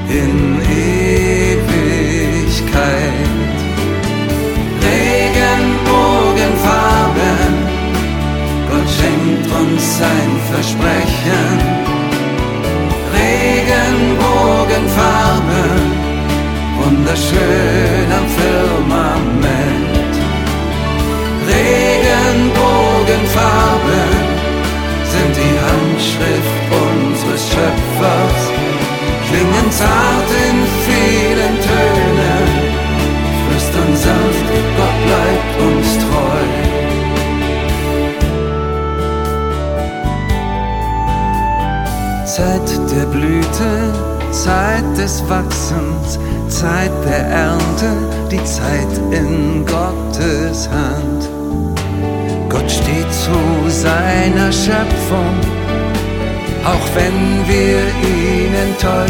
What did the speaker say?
in Ewigkeit. Regenbogenfarben, Gott schenkt uns sein Versprechen. Regenbogenfarben, wunderschön am Firmament. Regenbogenfarben sind die Handschrift unseres Schöpfers, klingen zart in vielen Tönen, flüstern sanft, Gott bleibt uns treu. Zeit der Blüte, Zeit des Wachsens, Zeit der Ernte, die Zeit in Gottes Hand. Gott steht zu seiner Schöpfung, auch wenn wir ihn enttäuschen.